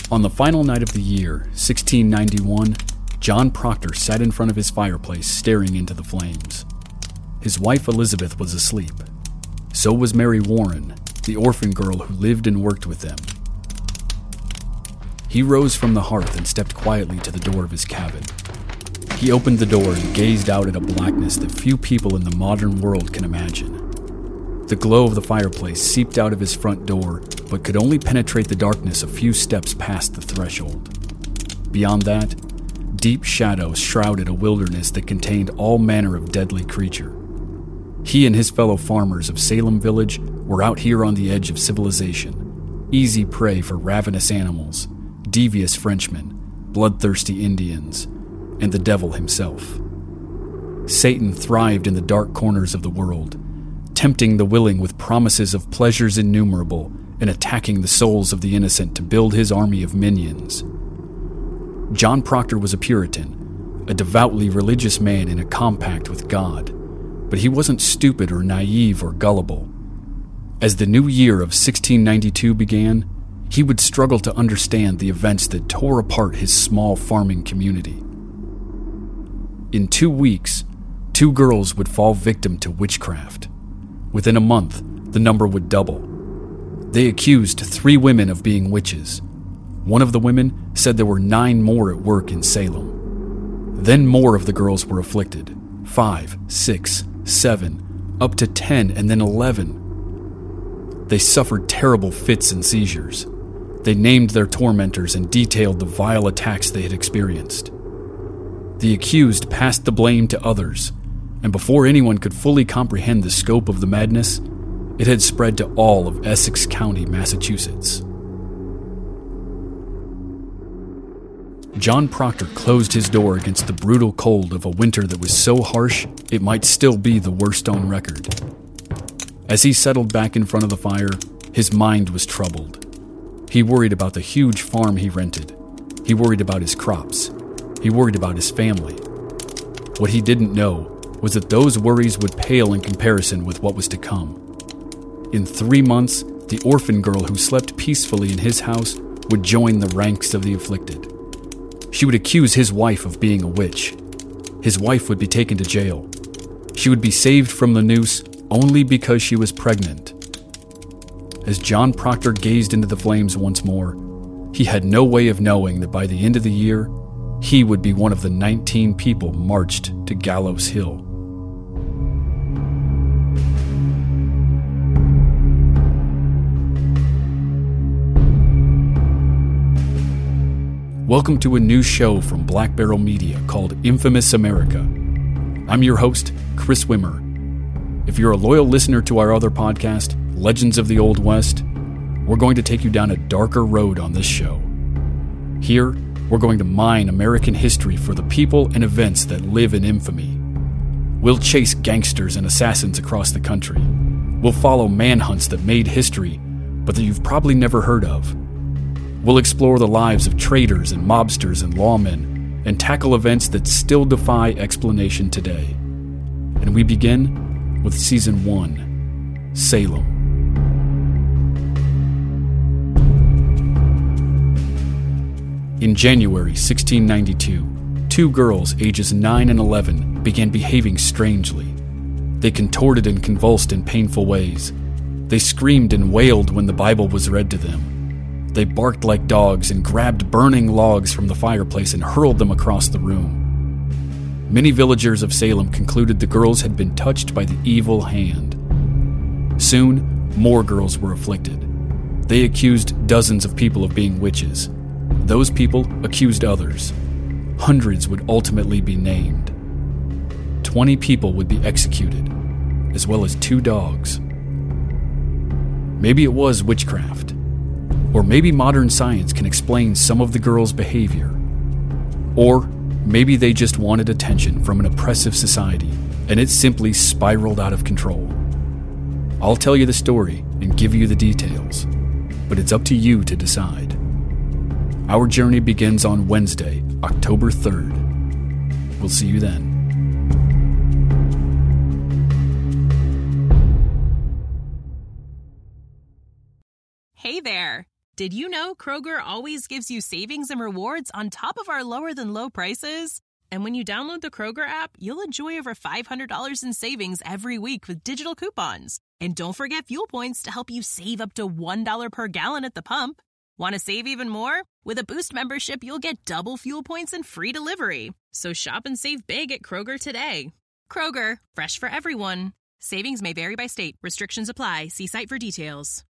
On the final night of the year, 1691, John Proctor sat in front of his fireplace staring into the flames. His wife Elizabeth was asleep. So was Mary Warren, the orphan girl who lived and worked with them. He rose from the hearth and stepped quietly to the door of his cabin. He opened the door and gazed out at a blackness that few people in the modern world can imagine. The glow of the fireplace seeped out of his front door, but could only penetrate the darkness a few steps past the threshold. Beyond that, deep shadows shrouded a wilderness that contained all manner of deadly creature. He and his fellow farmers of Salem Village were out here on the edge of civilization, easy prey for ravenous animals, devious Frenchmen, bloodthirsty Indians, and the devil himself. Satan thrived in the dark corners of the world, tempting the willing with promises of pleasures innumerable and attacking the souls of the innocent to build his army of minions. John Proctor was a Puritan, a devoutly religious man in a compact with God, but he wasn't stupid or naive or gullible. As the new year of 1692 began, he would struggle to understand the events that tore apart his small farming community. In 2 weeks, 2 girls would fall victim to witchcraft. Within a month, the number would double. They accused 3 women of being witches. One of the women said there were 9 more at work in Salem. Then more of the girls were afflicted. 5, 6, 7, up to 10, and then 11. They suffered terrible fits and seizures. They named their tormentors and detailed the vile attacks they had experienced. The accused passed the blame to others, and before anyone could fully comprehend the scope of the madness, it had spread to all of Essex County, Massachusetts. John Proctor closed his door against the brutal cold of a winter that was so harsh it might still be the worst on record. As he settled back in front of the fire, his mind was troubled. He worried about the huge farm he rented. He worried about his crops. He worried about his family. What he didn't know was that those worries would pale in comparison with what was to come. In 3 months, the orphan girl who slept peacefully in his house would join the ranks of the afflicted. She would accuse his wife of being a witch. His wife would be taken to jail. She would be saved from the noose only because she was pregnant. As John Proctor gazed into the flames once more, he had no way of knowing that by the end of the year, he would be one of the 19 people marched to Gallows Hill. Welcome to a new show from Black Barrel Media called Infamous America. I'm your host, Chris Wimmer. If you're a loyal listener to our other podcast, Legends of the Old West, we're going to take you down a darker road on this show. Here, we're going to mine American history for the people and events that live in infamy. We'll chase gangsters and assassins across the country. We'll follow manhunts that made history, but that you've probably never heard of. We'll explore the lives of traitors and mobsters and lawmen, and tackle events that still defy explanation today. And we begin with Season 1, Salem. In January 1692, 2 girls ages 9 and 11 began behaving strangely. They contorted and convulsed in painful ways. They screamed and wailed when the Bible was read to them. They barked like dogs and grabbed burning logs from the fireplace and hurled them across the room. Many villagers of Salem concluded the girls had been touched by the evil hand. Soon, more girls were afflicted. They accused dozens of people of being witches. Those people accused others. Hundreds would ultimately be named. 20 people would be executed, as well as 2 dogs. Maybe it was witchcraft. Or maybe modern science can explain some of the girls' behavior. Or maybe they just wanted attention from an oppressive society, and it simply spiraled out of control. I'll tell you the story and give you the details, but it's up to you to decide. Our journey begins on Wednesday, October 3rd. We'll see you then. Hey there. Did you know Kroger always gives you savings and rewards on top of our lower-than-low prices? And when you download the Kroger app, you'll enjoy over $500 in savings every week with digital coupons. And don't forget fuel points to help you save up to $1 per gallon at the pump. Want to save even more? With a Boost membership, you'll get double fuel points and free delivery. So shop and save big at Kroger today. Kroger, fresh for everyone. Savings may vary by state. Restrictions apply. See site for details.